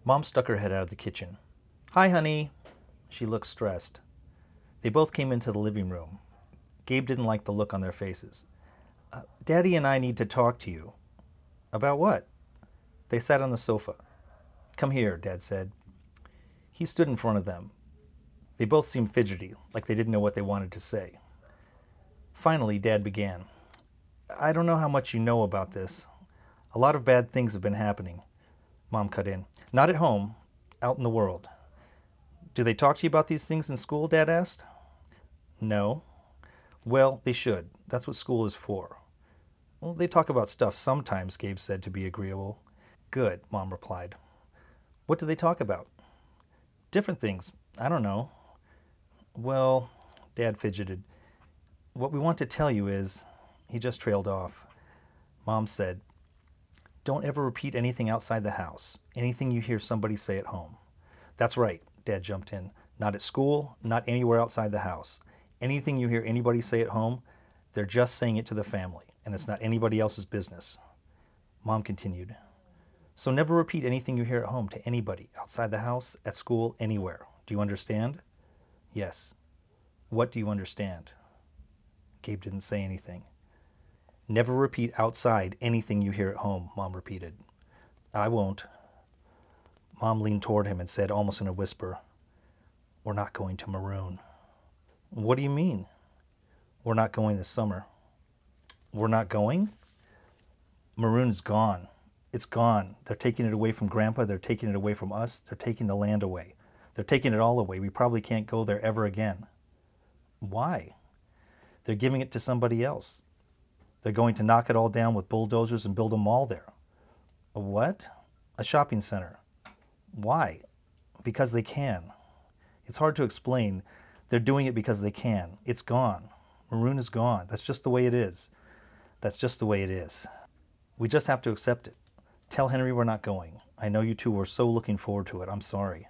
Mom stuck her head out of the kitchen. "Hi, honey." She looked stressed. They both came into the living room. Gabe didn't like the look on their faces. "Daddy and I need to talk to you." "About what?" They sat on the sofa. "Come here," Dad said. He stood in front of them. They both seemed fidgety, like they didn't know what they wanted to say. Finally, Dad began. "I don't know how much you know about this. A lot of bad things have been happening." Mom cut in. "Not at home, out in the world." "Do they talk to you about these things in school?" Dad asked. "No." "Well, they should. That's what school is for." "Well, they talk about stuff sometimes," Gabe said to be agreeable. "Good," Mom replied. "What do they talk about?" "Different things. I don't know." "Well," Dad fidgeted, "what we want to tell you is..." He just trailed off. Mom said, "Don't ever repeat anything outside the house, anything you hear somebody say at home." "That's right," Dad jumped in. "Not at school, not anywhere outside the house. Anything you hear anybody say at home, they're just saying it to the family, and it's not anybody else's business." Mom continued, "So never repeat anything you hear at home to anybody, outside the house, at school, anywhere. Do you understand?" "Yes." "What do you understand?" Gabe didn't say anything. "Never repeat outside anything you hear at home," Mom repeated. "I won't." Mom leaned toward him and said, almost in a whisper, "We're not going to Maroon." "What do you mean?" "We're not going this summer." "We're not going?" "Maroon's gone. It's gone. They're taking it away from Grandpa. They're taking it away from us. They're taking the land away. They're taking it all away. We probably can't go there ever again." "Why?" "They're giving it to somebody else. They're going to knock it all down with bulldozers and build a mall there." "A what?" "A shopping center." "Why?" "Because they can." "It's hard to explain. They're doing it because they can. It's gone. Maroon is gone. That's just the way it is. That's just the way it is. We just have to accept it. Tell Henry we're not going. I know you two were so looking forward to it. I'm sorry."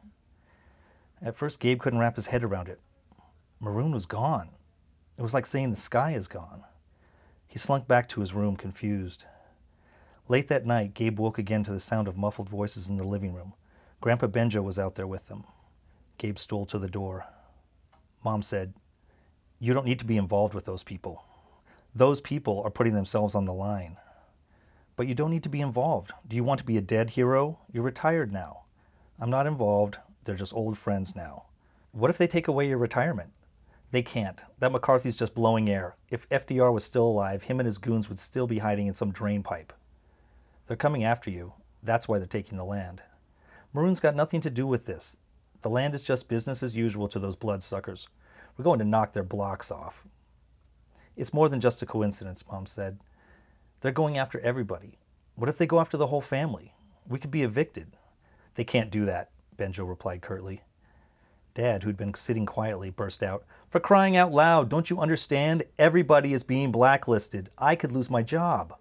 At first, Gabe couldn't wrap his head around it. Maroon was gone. It was like saying the sky is gone. He slunk back to his room, confused. Late that night, Gabe woke again to the sound of muffled voices in the living room. Grandpa Benjo was out there with them. Gabe stole to the door. Mom said, "You don't need to be involved with those people. Those people are putting themselves on the line." "But you don't need to be involved. Do you want to be a dead hero? You're retired now." "I'm not involved. They're just old friends now." "What if they take away your retirement?" "They can't. That McCarthy's just blowing air. If FDR was still alive, him and his goons would still be hiding in some drain pipe." "They're coming after you. That's why they're taking the land." "Maroon's got nothing to do with this. The land is just business as usual to those bloodsuckers. We're going to knock their blocks off." "It's more than just a coincidence," Mom said. "They're going after everybody. What if they go after the whole family? We could be evicted." "They can't do that," Benjo replied curtly. Dad, who'd been sitting quietly, burst out, "For crying out loud, don't you understand? Everybody is being blacklisted. I could lose my job."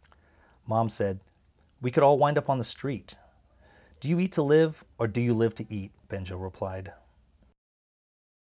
Mom said, "We could all wind up on the street." "Do you eat to live, or do you live to eat?" Benjo replied.